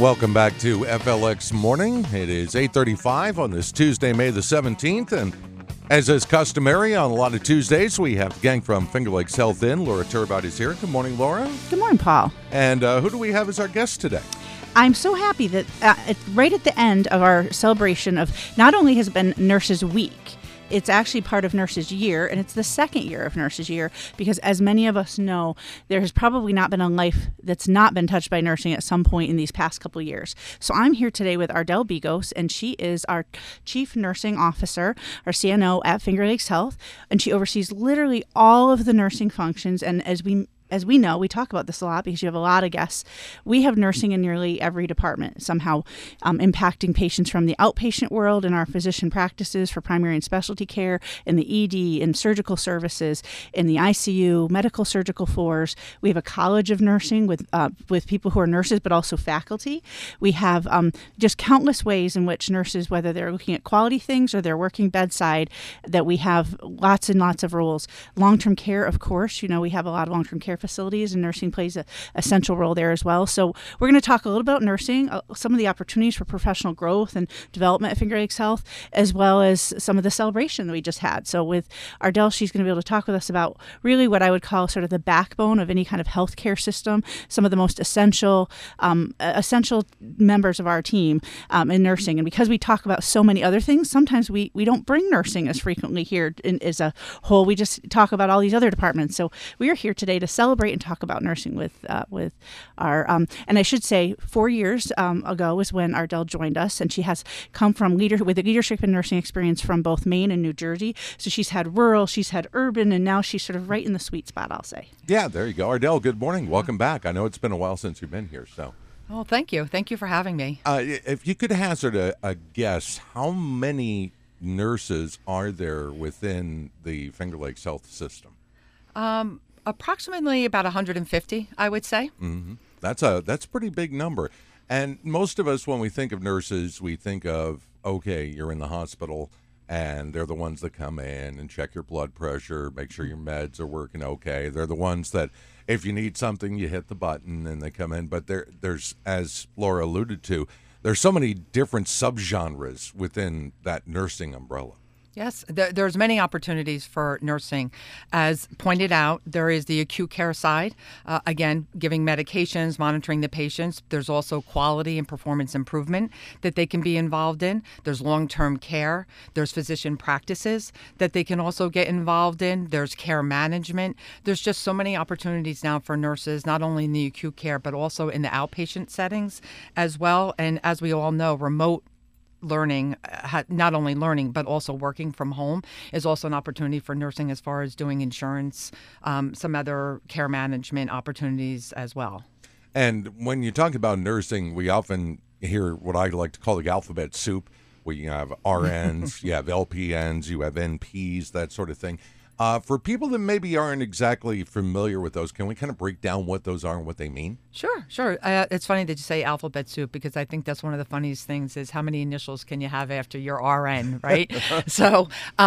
Welcome back to FLX Morning. It is 8:35 on this Tuesday, May the 17th, and as is customary on a lot of Tuesdays, we have the gang from Finger Lakes Health in. Laura Turbot is here. Good morning, Laura. Good morning, Paul. And who do we have as our guest today? I'm so happy that right at the end of our celebration of not only has it been Nurses Week, it's actually part of Nurses Year, and it's the second year of Nurses Year because, as many of us know, there has probably not been a life that's not been touched by nursing at some point in these past couple of years. So I'm here today with Ardell Bigos, and she is our Chief Nursing Officer, our CNO at Finger Lakes Health, and she oversees literally all of the nursing functions. And as we know, we talk about this a lot because you have a lot of guests. We have nursing in nearly every department, somehow impacting patients from the outpatient world in our physician practices for primary and specialty care, in the ED, in surgical services, in the ICU, medical surgical floors. We have a college of nursing with people who are nurses, but also faculty. We have just countless ways in which nurses, whether they're looking at quality things or they're working bedside, that we have lots and lots of roles. Long-term care, of course, we have a lot of long-term care facilities, and nursing plays a central role there as well. So we're going to talk a little about nursing, some of the opportunities for professional growth and development at Finger Lakes Health, as well as some of the celebration that we just had. So with Ardell, she's going to be able to talk with us about really what I would call sort of the backbone of any kind of healthcare system, some of the most essential members of our team in nursing. And because we talk about so many other things, sometimes we don't bring nursing as frequently here as a whole. We just talk about all these other departments. So we are here today to celebrate and talk about nursing with our and I should say 4 years ago was when Ardell joined us, and she has come from with a leadership and nursing experience from both Maine and New Jersey. So she's had rural, she's had urban, and now she's sort of right in the sweet spot, I'll say. Yeah, there you go. Ardell, good morning. Welcome back. I know it's been a while since you've been here, so. Oh, thank you. Thank you for having me. If you could hazard a guess, how many nurses are there within the Finger Lakes Health system? Approximately about 150, I would say. Mm-hmm. That's a pretty big number. And most of us, when we think of nurses, we think of, okay, you're in the hospital, and they're the ones that come in and check your blood pressure, make sure your meds are working okay. They're the ones that, if you need something, you hit the button and they come in. But there's, as Laura alluded to, there's so many different subgenres within that nursing umbrella. Yes, there's many opportunities for nursing. As pointed out, there is the acute care side, again, giving medications, monitoring the patients. There's also quality and performance improvement that they can be involved in. There's long-term care. There's physician practices that they can also get involved in. There's care management. There's just so many opportunities now for nurses, not only in the acute care, but also in the outpatient settings as well. And as we all know, remote learning, not only learning, but also working from home is also an opportunity for nursing as far as doing insurance, some other care management opportunities as well. And when you talk about nursing, we often hear what I like to call the alphabet soup, where you have RNs, you have LPNs, you have NPs, that sort of thing. For people that maybe aren't exactly familiar with those, can we kind of break down what those are and what they mean? Sure. It's funny that you say alphabet soup because I think that's one of the funniest things is how many initials can you have after your RN, right? So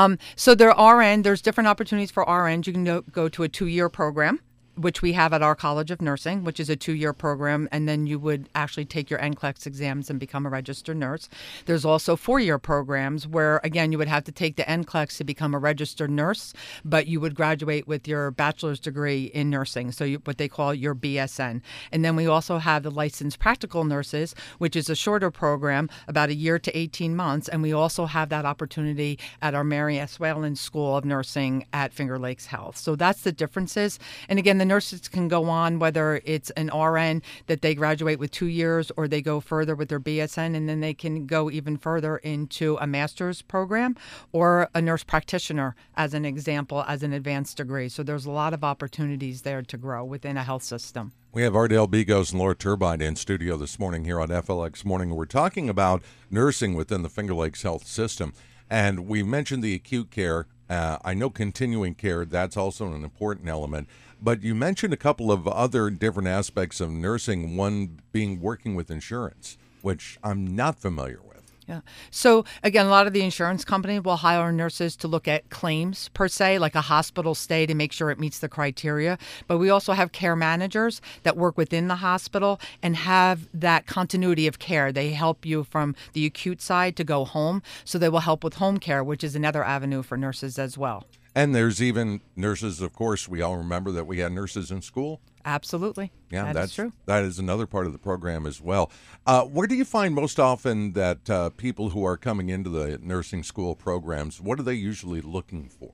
there there's different opportunities for RNs. You can go to a 2-year program, which we have at our College of Nursing, which is a 2-year program, and then you would actually take your NCLEX exams and become a registered nurse. There's also 4-year programs where, again, you would have to take the NCLEX to become a registered nurse, but you would graduate with your bachelor's degree in nursing, so what they call your BSN. And then we also have the licensed practical nurses, which is a shorter program, about a year to 18 months, and we also have that opportunity at our Mary S. Whalen School of Nursing at Finger Lakes Health. So that's the differences. And again, the nurses can go on, whether it's an RN that they graduate with 2 years or they go further with their BSN, and then they can go even further into a master's program or a nurse practitioner, as an example, as an advanced degree. So there's a lot of opportunities there to grow within a health system. We have Ardell Bigos and Laura Turbot in studio this morning here on FLX Morning. We're talking about nursing within the Finger Lakes Health system. And we mentioned the acute care. I know continuing care, that's also an important element. But you mentioned a couple of other different aspects of nursing, one being working with insurance, which I'm not familiar with. Yeah. So again, a lot of the insurance companies will hire nurses to look at claims per se, like a hospital stay to make sure it meets the criteria. But we also have care managers that work within the hospital and have that continuity of care. They help you from the acute side to go home. So they will help with home care, which is another avenue for nurses as well. And there's even nurses, of course, we all remember that we had nurses in school. Absolutely. Yeah, that's true. That is another part of the program as well. Where do you find most often that people who are coming into the nursing school programs, what are they usually looking for?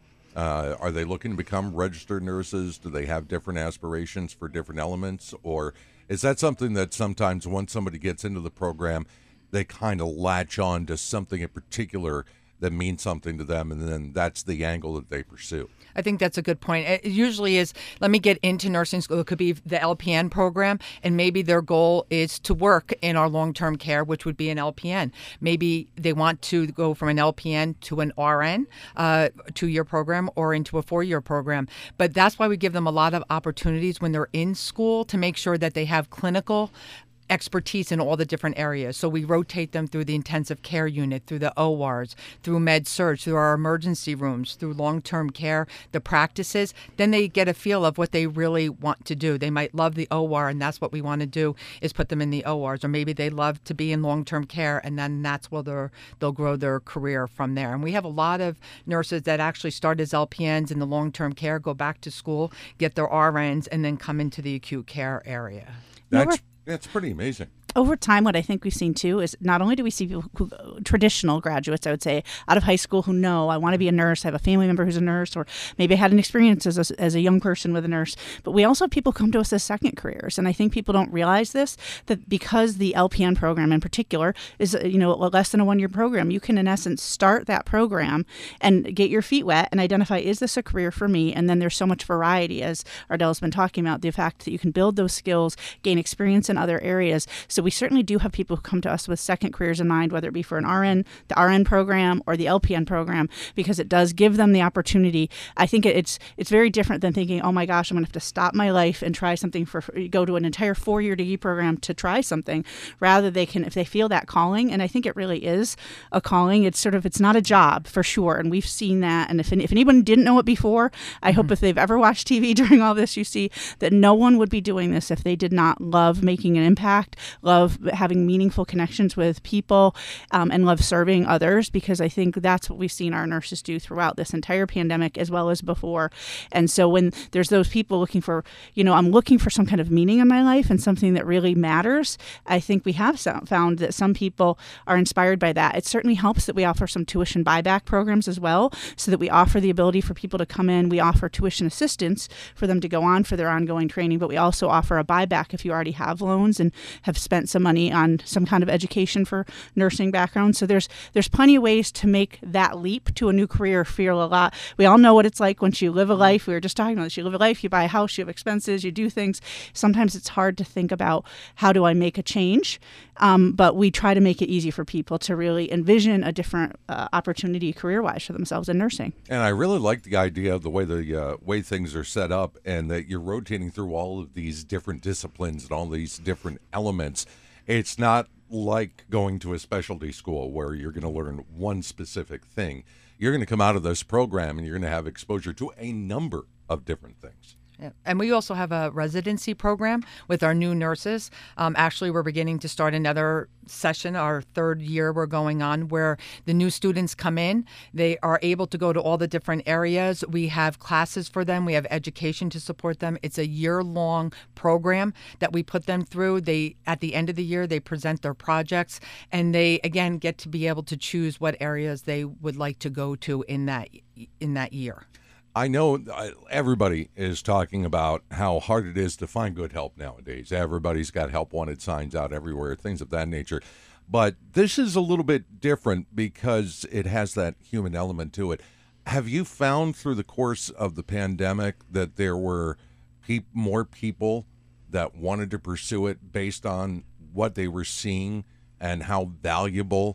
Are they looking to become registered nurses? Do they have different aspirations for different elements? Or is that something that sometimes once somebody gets into the program, they kind of latch on to something in particular that means something to them, and then that's the angle that they pursue? I think that's a good point. It usually is, let me get into nursing school. It could be the LPN program, and maybe their goal is to work in our long-term care, which would be an LPN. Maybe they want to go from an LPN to an RN, 2-year program, or into a 4-year program. But that's why we give them a lot of opportunities when they're in school to make sure that they have clinical expertise in all the different areas. So we rotate them through the intensive care unit, through the ORs, through med surg, through our emergency rooms, through long-term care, the practices. Then they get a feel of what they really want to do. They might love the OR, and that's what we want to do is put them in the ORs. Or maybe they love to be in long-term care, and then that's where they'll grow their career from there. And we have a lot of nurses that actually start as LPNs in the long-term care, go back to school, get their RNs, and then come into the acute care area. That's pretty amazing. Over time, what I think we've seen too is not only do we see people who, traditional graduates, I would say, out of high school who know I want to be a nurse, I have a family member who's a nurse, or maybe I had an experience as a young person with a nurse, but we also have people come to us as second careers. And I think people don't realize this, that because the LPN program in particular is, less than a 1-year program, you can in essence start that program and get your feet wet and identify, is this a career for me? And then there's so much variety, as Ardell's been talking about, the fact that you can build those skills, gain experience in other areas. So we certainly do have people who come to us with second careers in mind, whether it be for an RN, the RN program, or the LPN program, because it does give them the opportunity. I think it's very different than thinking, oh my gosh, I'm going to have to stop my life and try something go to an entire 4-year degree program to try something. Rather, they can, if they feel that calling, and I think it really is a calling, it's not a job for sure. And we've seen that. And if anyone didn't know it before, I hope if they've ever watched TV during all this, you see that no one would be doing this if they did not love making an impact, love having meaningful connections with people, and love serving others, because I think that's what we've seen our nurses do throughout this entire pandemic as well as before. And so when there's those people looking for, I'm looking for some kind of meaning in my life and something that really matters, I think we have found that some people are inspired by that. It certainly helps that we offer some tuition buyback programs as well, so that we offer the ability for people to come in. We offer tuition assistance for them to go on for their ongoing training, but we also offer a buyback if you already have loans and have spent some money on some kind of education for nursing background. So there's plenty of ways to make that leap to a new career feel a lot. We all know what it's like once you live a life. We were just talking about this. You live a life, you buy a house, you have expenses, you do things. Sometimes it's hard to think about how do I make a change, but we try to make it easy for people to really envision a different opportunity career-wise for themselves in nursing. And I really like the idea of the way things are set up, and that you're rotating through all of these different disciplines and all these different elements. It's not like going to a specialty school where you're going to learn one specific thing. You're going to come out of this program and you're going to have exposure to a number of different things. Yeah. And we also have a residency program with our new nurses. Actually, we're beginning to start another session, our 3rd year we're going on, where the new students come in. They are able to go to all the different areas. We have classes for them. We have education to support them. It's a year-long program that we put them through. At the end of the year, they present their projects, and they, again, get to be able to choose what areas they would like to go to in that year. I know everybody is talking about how hard it is to find good help nowadays. Everybody's got help wanted signs out everywhere, things of that nature. But this is a little bit different because it has that human element to it. Have you found through the course of the pandemic that there were more people that wanted to pursue it based on what they were seeing and how valuable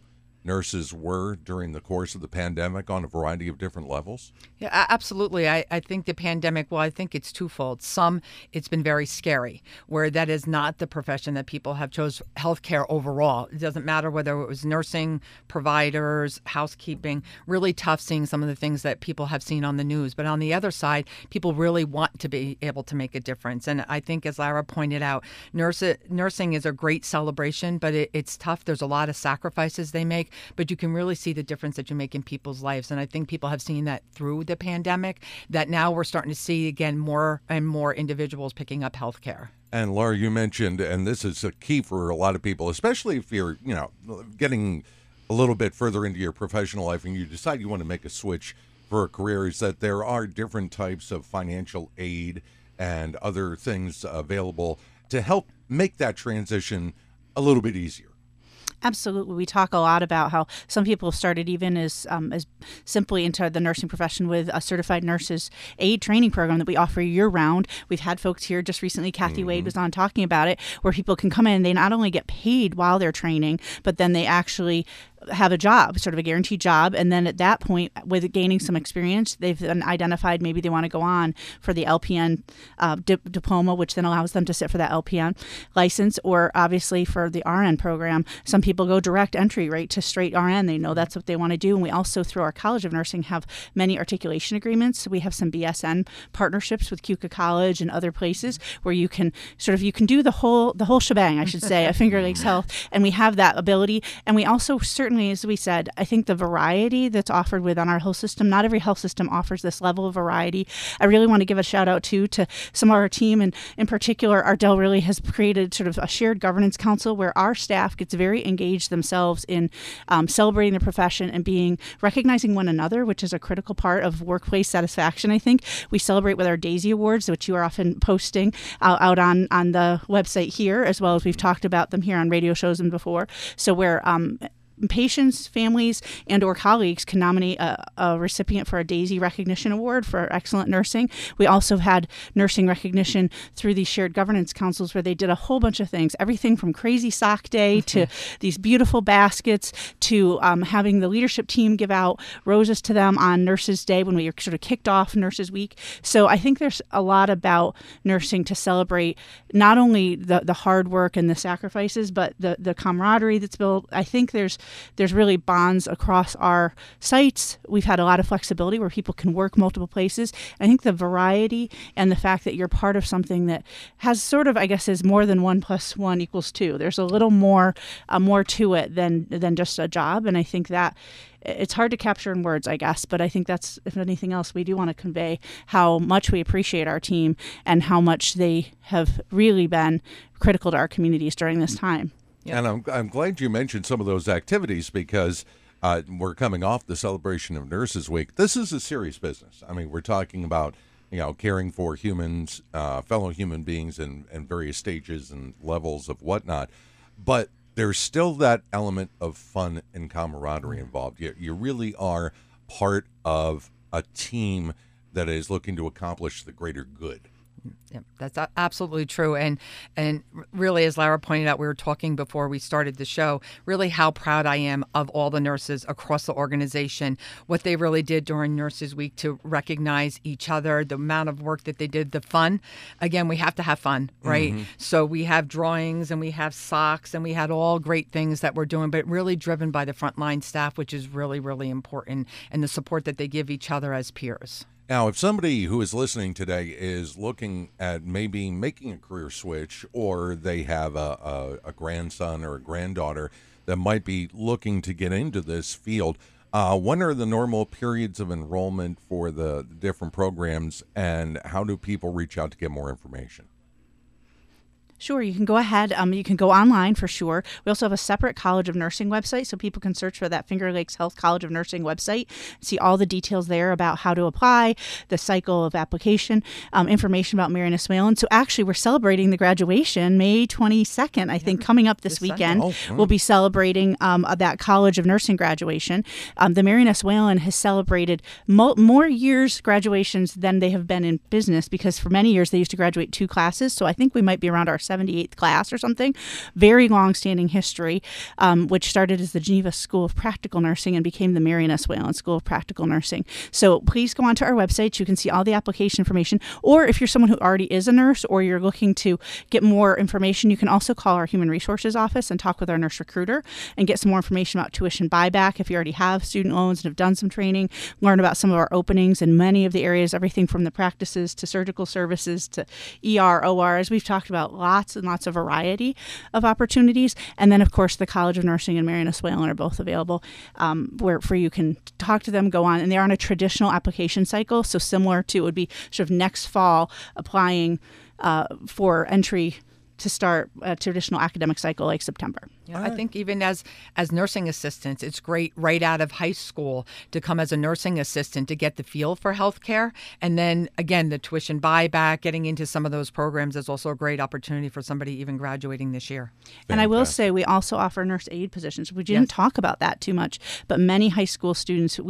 nurses were during the course of the pandemic on a variety of different levels? Yeah, absolutely. I think the pandemic, well, I think it's twofold. Some, it's been very scary, where that is not the profession that people have chose healthcare overall. It doesn't matter whether it was nursing, providers, housekeeping, really tough seeing some of the things that people have seen on the news. But on the other side, people really want to be able to make a difference. And I think, as Lara pointed out, nursing is a great celebration, but it's tough. There's a lot of sacrifices they make, but you can really see the difference that you make in people's lives. And I think people have seen that through the pandemic, that now we're starting to see, again, more and more individuals picking up healthcare. And Laura, you mentioned, and this is a key for a lot of people, especially if you're, getting a little bit further into your professional life and you decide you want to make a switch for a career, is that there are different types of financial aid and other things available to help make that transition a little bit easier. Absolutely. We talk a lot about how some people started even as simply into the nursing profession with a certified nurses aid training program that we offer year round. We've had folks here just recently, Kathy Wade was on talking about it, where people can come in and they not only get paid while they're training, but then they actually have a job, sort of a guaranteed job. And then at that point, with gaining some experience, they've then identified maybe they want to go on for the LPN diploma, which then allows them to sit for that LPN license, or obviously for the RN program. Some people go direct entry right to straight RN. They know that's what they want to do. And we also, through our College of Nursing, have many articulation agreements. We have some BSN partnerships with Keuka College and other places where you can do the whole shebang, I should say, at Finger Lakes Health. And we have that ability. And we also certainly, as we said, I think the variety that's offered within our health system, not every health system offers this level of variety. I really want to give a shout out to some of our team, and in particular, Ardell really has created sort of a shared governance council where our staff gets very engaged themselves in celebrating the profession and recognizing one another, which is a critical part of workplace satisfaction. I think we celebrate with our Daisy Awards, which you are often posting out on the website here, as well as we've talked about them here on radio shows and before. So where patients, families, and or colleagues can nominate a recipient for a Daisy Recognition Award for excellent nursing. We also had nursing recognition through these shared governance councils where they did a whole bunch of things, everything from crazy sock day to these beautiful baskets to having the leadership team give out roses to them on Nurses Day when we sort of kicked off Nurses Week. So I think there's a lot about nursing to celebrate not only the hard work and the sacrifices, but the camaraderie that's built. I think there's really bonds across our sites. We've had a lot of flexibility where people can work multiple places. I think the variety and the fact that you're part of something that has sort of, I guess, is more than 1 + 1 = 2. There's a little more to it than just a job. And I think that it's hard to capture in words, I guess, but I think that's, if anything else, we do want to convey how much we appreciate our team and how much they have really been critical to our communities during this time. And I'm glad you mentioned some of those activities because we're coming off the celebration of Nurses Week. This is a serious business. I mean, we're talking about, caring for humans, fellow human beings in various stages and levels of whatnot. But there's still that element of fun and camaraderie involved. You really are part of a team that is looking to accomplish the greater good. Yeah, that's absolutely true. And really, as Lara pointed out, we were talking before we started the show, really how proud I am of all the nurses across the organization, what they really did during Nurses Week to recognize each other, the amount of work that they did, the fun. Again, we have to have fun, right? Mm-hmm. So we have drawings and we have socks and we had all great things that we're doing, but really driven by the frontline staff, which is really, really important, and the support that they give each other as peers. Now, if somebody who is listening today is looking at maybe making a career switch, or they have a grandson or a granddaughter that might be looking to get into this field, when are the normal periods of enrollment for the different programs, and how do people reach out to get more information? Sure, you can go ahead. You can go online for sure. We also have a separate College of Nursing website, so people can search for that Finger Lakes Health College of Nursing website, see all the details there about how to apply, the cycle of application, information about Marianus Whalen. So actually, we're celebrating the graduation May 22nd, I think, coming up this weekend. We'll be celebrating that College of Nursing graduation. The Marianus Whalen has celebrated more years graduations than they have been in business, because for many years they used to graduate 2 classes. So I think we might be around our 78th class or something. Very long-standing history, which started as the Geneva School of Practical Nursing and became the Marion S. Whalen School of Practical Nursing. So please go onto our website. You can see all the application information. Or if you're someone who already is a nurse or you're looking to get more information, you can also call our Human Resources office and talk with our nurse recruiter and get some more information about tuition buyback if you already have student loans and have done some training, learn about some of our openings in many of the areas, everything from the practices to surgical services to ER, OR, as we've talked about, lots and lots of variety of opportunities. And then, of course, the College of Nursing and Marion S. Whalen are both available where you can talk to them, go on, and they're on a traditional application cycle, so similar to, it would be sort of next fall applying for entry to start a traditional academic cycle like September. Yeah, I think even as nursing assistants, it's great right out of high school to come as a nursing assistant to get the feel for healthcare. And then, again, the tuition buyback, getting into some of those programs is also a great opportunity for somebody even graduating this year. And I will say we also offer nurse aide positions. We didn't talk about that too much, but many high school students,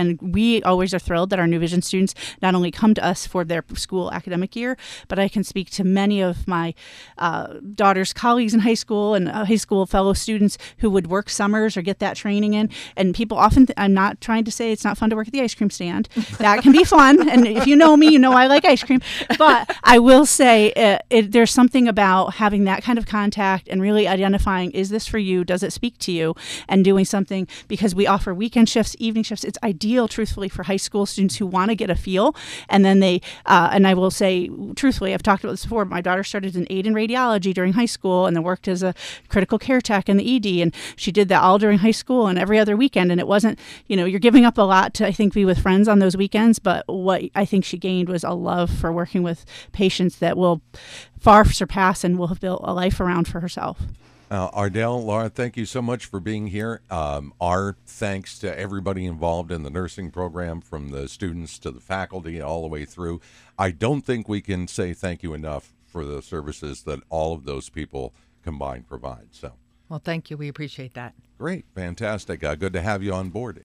we always are thrilled that our New Vision students not only come to us for their school academic year, but I can speak to many of my daughter's colleagues in high school and high school fellow students who would work summers or get that training in. And people often, I'm not trying to say it's not fun to work at the ice cream stand. That can be fun. And if you know me, you know I like ice cream. But I will say there's something about having that kind of contact and really identifying, is this for you? Does it speak to you? And doing something, because we offer weekend shifts, evening shifts. It's ideal, truthfully, for high school students who want to get a feel. And then and I will say, truthfully, I've talked about this before, my daughter started as an aide in radiology during high school and then worked as a critical care tech in the ED, and she did that all during high school and every other weekend. And it wasn't, you're giving up a lot to, I think, be with friends on those weekends, but what I think she gained was a love for working with patients that will far surpass and will have built a life around for herself. Ardell, Laura, thank you so much for being here. Our thanks to everybody involved in the nursing program, from the students to the faculty all the way through. I don't think we can say thank you enough for the services that all of those people combined provide. So, well, thank you. We appreciate that. Great. Fantastic. Good to have you on board.